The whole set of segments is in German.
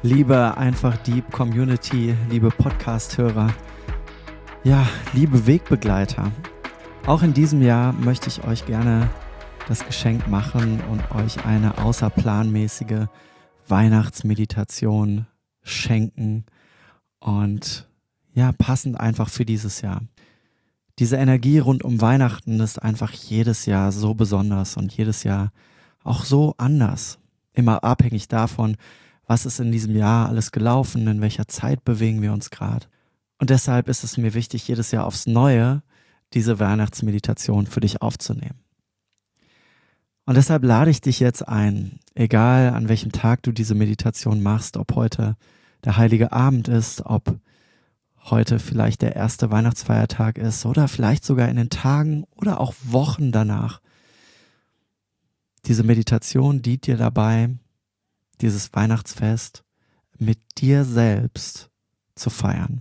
Liebe Einfach Deep Community, liebe Podcast-Hörer, ja, liebe Wegbegleiter. Auch in diesem Jahr möchte ich euch gerne das Geschenk machen und euch eine außerplanmäßige Weihnachtsmeditation schenken und ja, passend einfach für dieses Jahr. Diese Energie rund um Weihnachten ist einfach jedes Jahr so besonders und jedes Jahr auch so anders. Immer abhängig davon, was ist in diesem Jahr alles gelaufen, in welcher Zeit bewegen wir uns gerade. Und deshalb ist es mir wichtig, jedes Jahr aufs Neue diese Weihnachtsmeditation für dich aufzunehmen. Und deshalb lade ich dich jetzt ein, egal an welchem Tag du diese Meditation machst, ob heute der Heilige Abend ist, ob heute vielleicht der erste Weihnachtsfeiertag ist oder vielleicht sogar in den Tagen oder auch Wochen danach. Diese Meditation dient dir dabei, dieses Weihnachtsfest mit dir selbst zu feiern.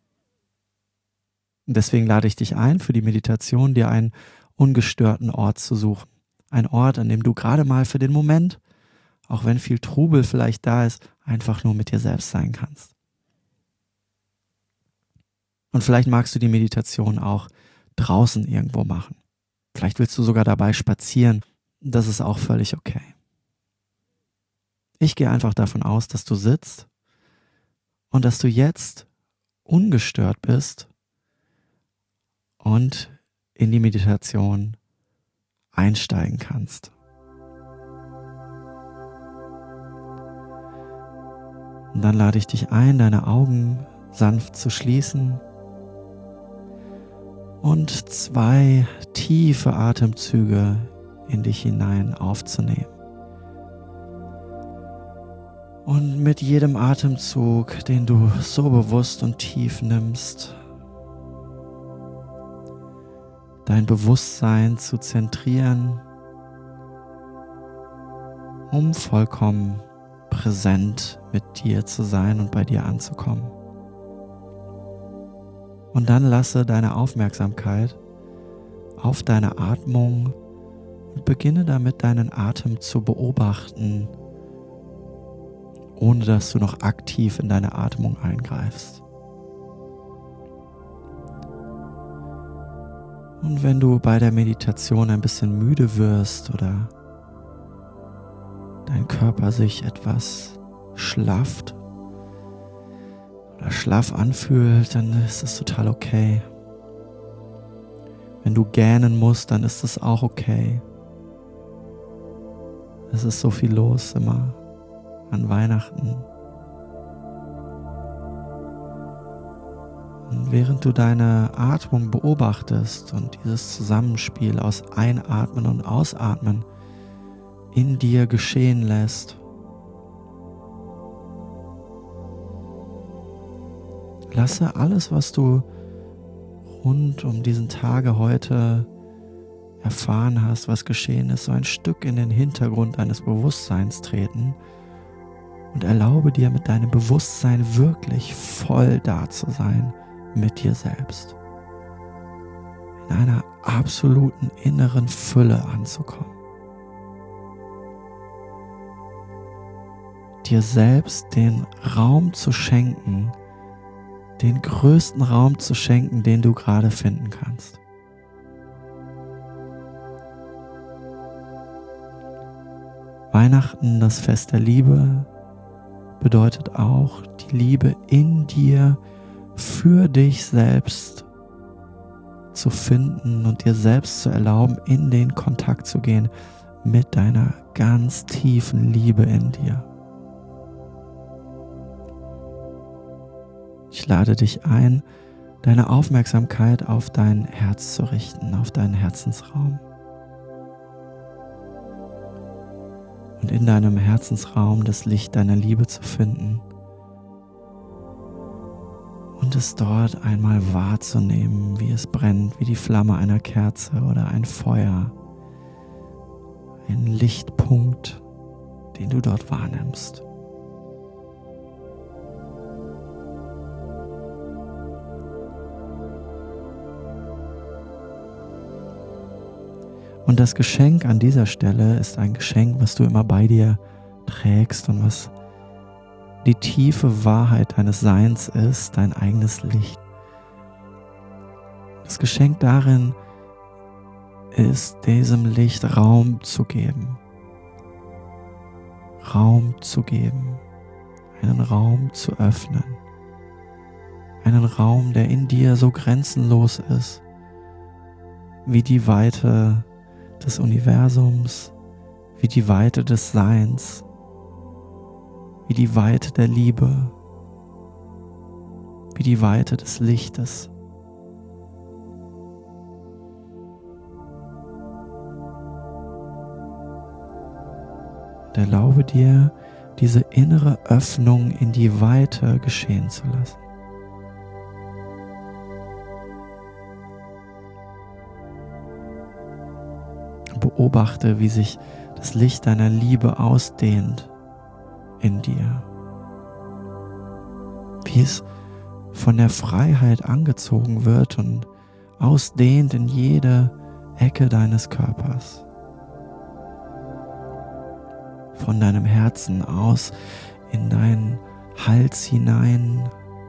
Und deswegen lade ich dich ein, für die Meditation dir einen ungestörten Ort zu suchen. Ein Ort, an dem du gerade mal für den Moment, auch wenn viel Trubel vielleicht da ist, einfach nur mit dir selbst sein kannst. Und vielleicht magst du die Meditation auch draußen irgendwo machen. Vielleicht willst du sogar dabei spazieren. Das ist auch völlig okay. Ich gehe einfach davon aus, dass du sitzt und dass du jetzt ungestört bist und in die Meditation einsteigen kannst. Und dann lade ich dich ein, deine Augen sanft zu schließen und 2 tiefe Atemzüge in dich hinein aufzunehmen. Und mit jedem Atemzug, den du so bewusst und tief nimmst, dein Bewusstsein zu zentrieren, um vollkommen präsent mit dir zu sein und bei dir anzukommen. Und dann lasse deine Aufmerksamkeit auf deine Atmung und beginne damit, deinen Atem zu beobachten, ohne dass du noch aktiv in deine Atmung eingreifst. Und wenn du bei der Meditation ein bisschen müde wirst oder dein Körper sich etwas schlafft oder schlaff anfühlt, dann ist es total okay. Wenn du gähnen musst, dann ist es auch okay. Es ist so viel los immer an Weihnachten. Und während du deine Atmung beobachtest und dieses Zusammenspiel aus Einatmen und Ausatmen in dir geschehen lässt, lasse alles, was du rund um diesen Tage heute erfahren hast, was geschehen ist, so ein Stück in den Hintergrund deines Bewusstseins treten und erlaube dir mit deinem Bewusstsein wirklich voll da zu sein mit dir selbst. In einer absoluten inneren Fülle anzukommen. Dir selbst den Raum zu schenken, den größten Raum zu schenken, den du gerade finden kannst. Weihnachten, das Fest der Liebe, bedeutet auch die Liebe in dir für dich selbst zu finden und dir selbst zu erlauben, in den Kontakt zu gehen mit deiner ganz tiefen Liebe in dir. Ich lade dich ein, deine Aufmerksamkeit auf dein Herz zu richten, auf deinen Herzensraum. Und in deinem Herzensraum das Licht deiner Liebe zu finden und es dort einmal wahrzunehmen, wie es brennt, wie die Flamme einer Kerze oder ein Feuer, ein Lichtpunkt, den du dort wahrnimmst. Und das Geschenk an dieser Stelle ist ein Geschenk, was du immer bei dir trägst und was die tiefe Wahrheit deines Seins ist dein eigenes Licht. Das Geschenk darin ist, diesem Licht Raum zu geben. Raum zu geben. Einen Raum zu öffnen. Einen Raum, der in dir so grenzenlos ist, wie die Weite des Universums, wie die Weite des Seins, wie die Weite der Liebe, wie die Weite des Lichtes. Und erlaube dir, diese innere Öffnung in die Weite geschehen zu lassen. Beobachte, wie sich das Licht deiner Liebe ausdehnt in dir. Wie es von der Freiheit angezogen wird und ausdehnt in jede Ecke deines Körpers. Von deinem Herzen aus in deinen Hals hinein,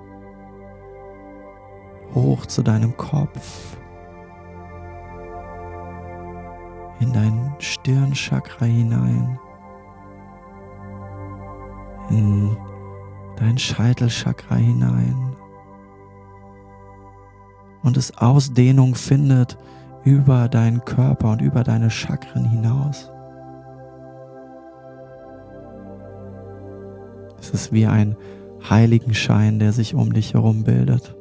hoch zu deinem Kopf, in dein Stirnchakra hinein, in dein Scheitelchakra hinein und es Ausdehnung findet über deinen Körper und über deine Chakren hinaus. Es ist wie ein Heiligenschein, der sich um dich herum bildet.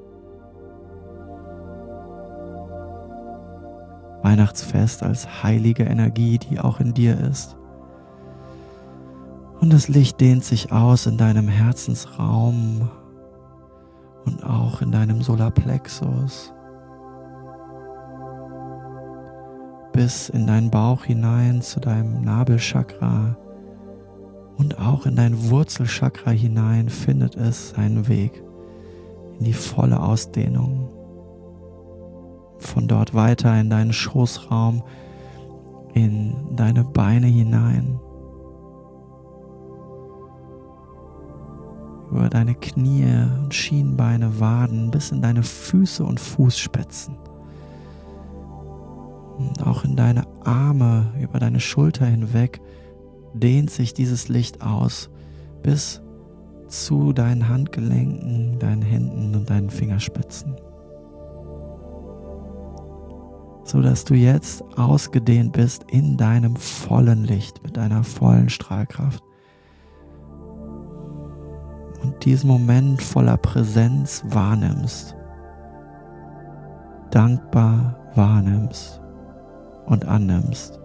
Weihnachtsfest als heilige Energie, die auch in dir ist. Und das Licht dehnt sich aus in deinem Herzensraum und auch in deinem Solarplexus bis in deinen Bauch hinein zu deinem Nabelchakra und auch in dein Wurzelchakra hinein findet es seinen Weg in die volle Ausdehnung. Von dort weiter in deinen Schoßraum, in deine Beine hinein, über deine Knie und Schienbeine, Waden bis in deine Füße und Fußspitzen. Und auch in deine Arme, über deine Schulter hinweg dehnt sich dieses Licht aus bis zu deinen Handgelenken, deinen Händen und deinen Fingerspitzen. So dass du jetzt ausgedehnt bist in deinem vollen Licht, mit deiner vollen Strahlkraft. Und diesen Moment voller Präsenz wahrnimmst, dankbar wahrnimmst und annimmst.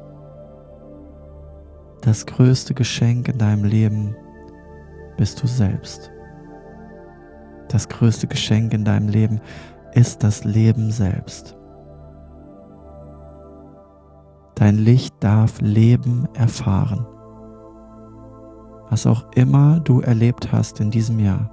Das größte Geschenk in deinem Leben bist du selbst. Das größte Geschenk in deinem Leben ist das Leben selbst. Dein Licht darf Leben erfahren. Was auch immer du erlebt hast in diesem Jahr.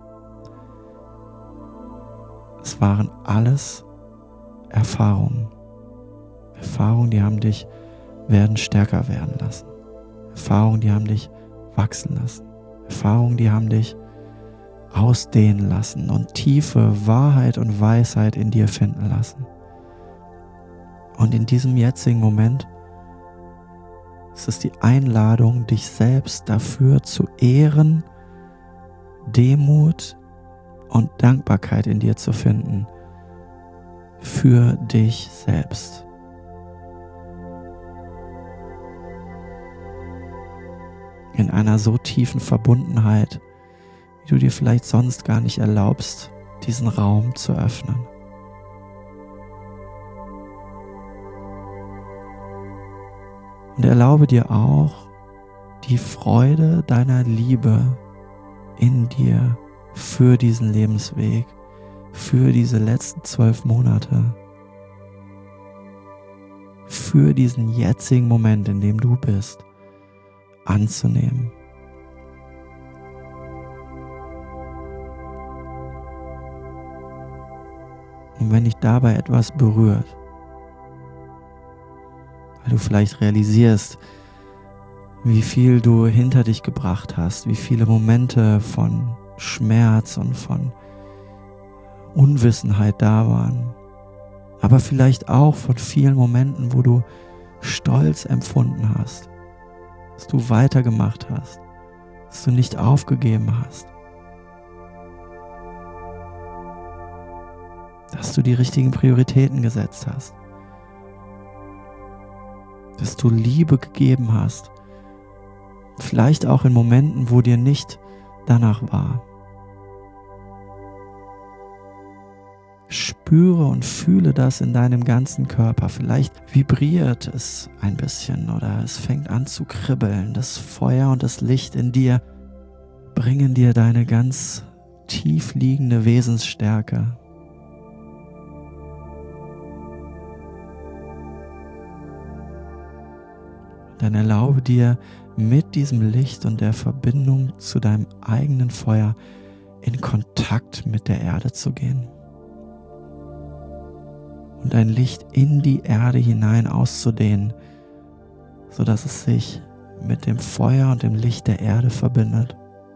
Es waren alles Erfahrungen. Erfahrungen, die haben dich werden stärker werden lassen. Erfahrungen, die haben dich wachsen lassen. Erfahrungen, die haben dich ausdehnen lassen und tiefe Wahrheit und Weisheit in dir finden lassen. Und in diesem jetzigen Moment ist es die Einladung, dich selbst dafür zu ehren, Demut und Dankbarkeit in dir zu finden für dich selbst. In einer so tiefen Verbundenheit, wie du dir vielleicht sonst gar nicht erlaubst, diesen Raum zu öffnen. Und erlaube dir auch die Freude deiner Liebe in dir für diesen Lebensweg, für diese letzten 12 Monate, für diesen jetzigen Moment, in dem du bist, anzunehmen. Und wenn dich dabei etwas berührt, weil du vielleicht realisierst, wie viel du hinter dich gebracht hast, wie viele Momente von Schmerz und von Unwissenheit da waren, aber vielleicht auch von vielen Momenten, wo du Stolz empfunden hast, dass du weitergemacht hast, dass du nicht aufgegeben hast, dass du die richtigen Prioritäten gesetzt hast, dass du Liebe gegeben hast, vielleicht auch in Momenten, wo dir nicht danach war. Spüre und fühle das in deinem ganzen Körper. Vielleicht vibriert es ein bisschen oder es fängt an zu kribbeln. Das Feuer und das Licht in dir bringen dir deine ganz tief liegende Wesensstärke. Dann erlaube dir, mit diesem Licht und der Verbindung zu deinem eigenen Feuer in Kontakt mit der Erde zu gehen. Und dein Licht in die Erde hinein auszudehnen, sodass es sich mit dem Feuer und dem Licht der Erde verbindet.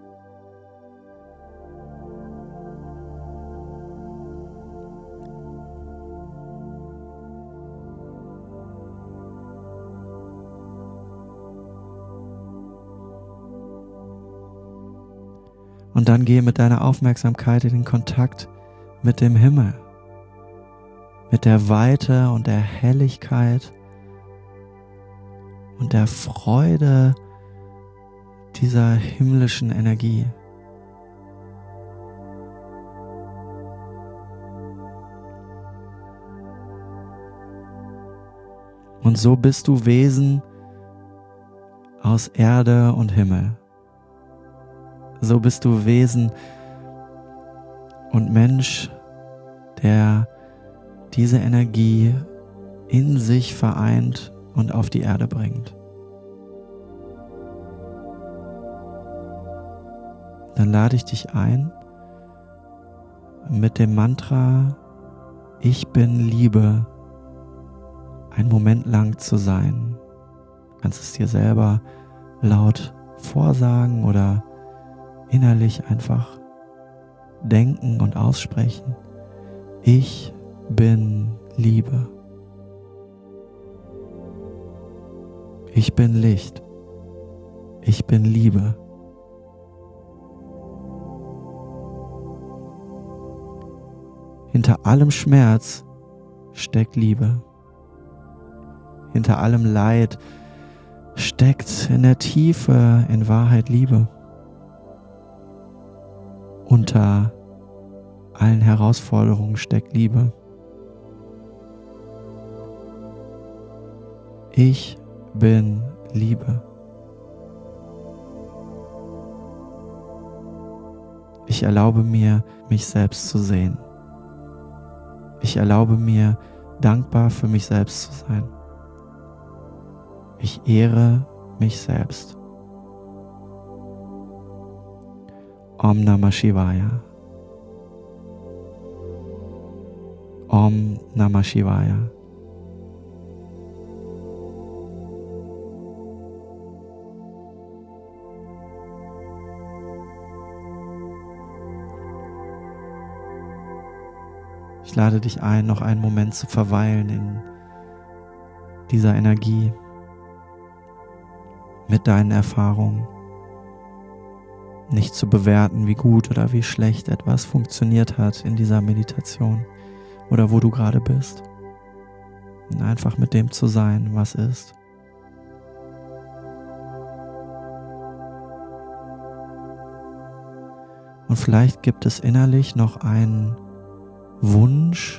Und dann gehe mit deiner Aufmerksamkeit in den Kontakt mit dem Himmel, mit der Weite und der Helligkeit und der Freude dieser himmlischen Energie. Und so bist du Wesen aus Erde und Himmel. So bist du Wesen und Mensch, der diese Energie in sich vereint und auf die Erde bringt. Dann lade ich dich ein, mit dem Mantra Ich bin Liebe einen Moment lang zu sein. Du kannst es dir selber laut vorsagen oder innerlich einfach denken und aussprechen. Ich bin Liebe. Ich bin Licht. Ich bin Liebe. Hinter allem Schmerz steckt Liebe. Hinter allem Leid steckt in der Tiefe in Wahrheit Liebe. Unter allen Herausforderungen steckt Liebe. Ich bin Liebe. Ich erlaube mir, mich selbst zu sehen. Ich erlaube mir, dankbar für mich selbst zu sein. Ich ehre mich selbst. Om Namah Shivaya. Om Namah Shivaya. Ich lade dich ein, noch einen Moment zu verweilen in dieser Energie mit deinen Erfahrungen. Nicht zu bewerten, wie gut oder wie schlecht etwas funktioniert hat in dieser Meditation oder wo du gerade bist. Und einfach mit dem zu sein, was ist. Und vielleicht gibt es innerlich noch einen Wunsch,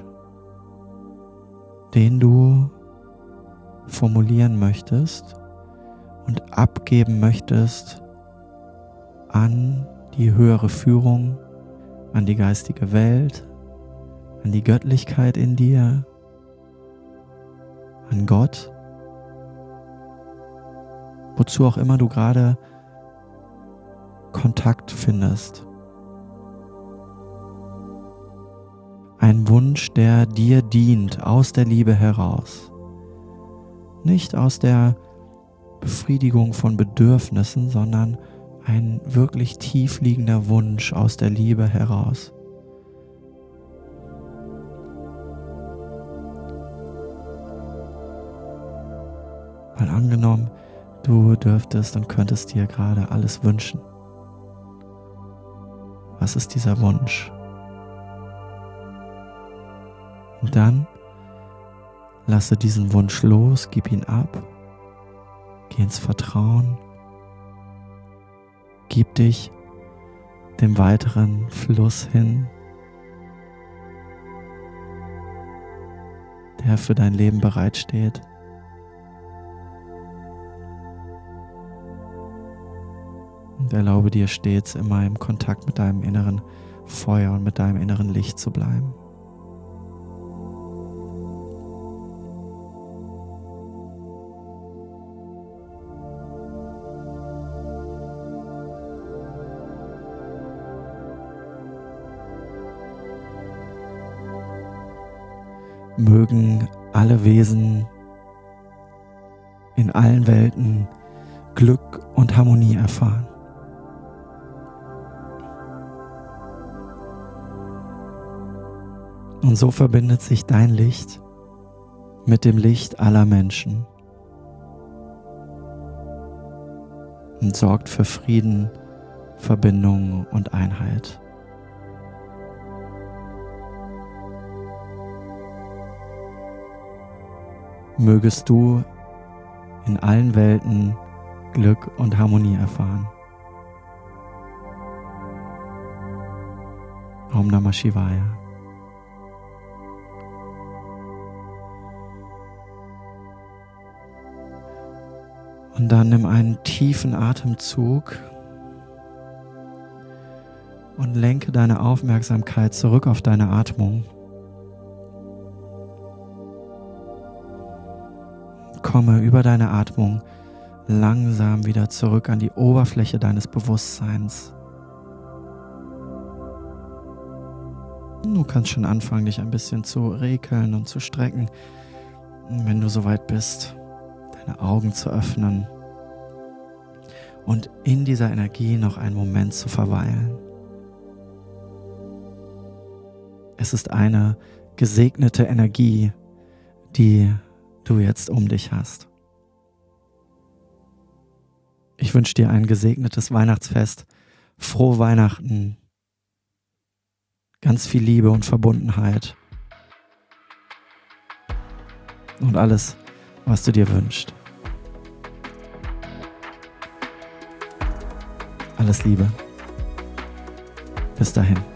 den du formulieren möchtest und abgeben möchtest an die höhere Führung, an die geistige Welt, an die Göttlichkeit in dir, an Gott, wozu auch immer du gerade Kontakt findest. Ein Wunsch, der dir dient, aus der Liebe heraus. Nicht aus der Befriedigung von Bedürfnissen, sondern ein wirklich tief liegender Wunsch aus der Liebe heraus. Mal angenommen, du dürftest und könntest dir gerade alles wünschen. Was ist dieser Wunsch? Und dann lasse diesen Wunsch los, gib ihn ab, geh ins Vertrauen, gib dich dem weiteren Fluss hin, der für dein Leben bereitsteht. Und erlaube dir stets immer im Kontakt mit deinem inneren Feuer und mit deinem inneren Licht zu bleiben. Mögen alle Wesen in allen Welten Glück und Harmonie erfahren. Und so verbindet sich dein Licht mit dem Licht aller Menschen und sorgt für Frieden, Verbindung und Einheit. Mögest du in allen Welten Glück und Harmonie erfahren. Om Namah Shivaya. Und dann nimm einen tiefen Atemzug und lenke deine Aufmerksamkeit zurück auf deine Atmung. Komme über deine Atmung langsam wieder zurück an die Oberfläche deines Bewusstseins. Du kannst schon anfangen, dich ein bisschen zu rekeln und zu strecken. Wenn du soweit bist, deine Augen zu öffnen und in dieser Energie noch einen Moment zu verweilen. Es ist eine gesegnete Energie, die du jetzt um dich hast. Ich wünsche dir ein gesegnetes Weihnachtsfest, frohe Weihnachten, ganz viel Liebe und Verbundenheit und alles, was du dir wünschst. Alles Liebe. Bis dahin.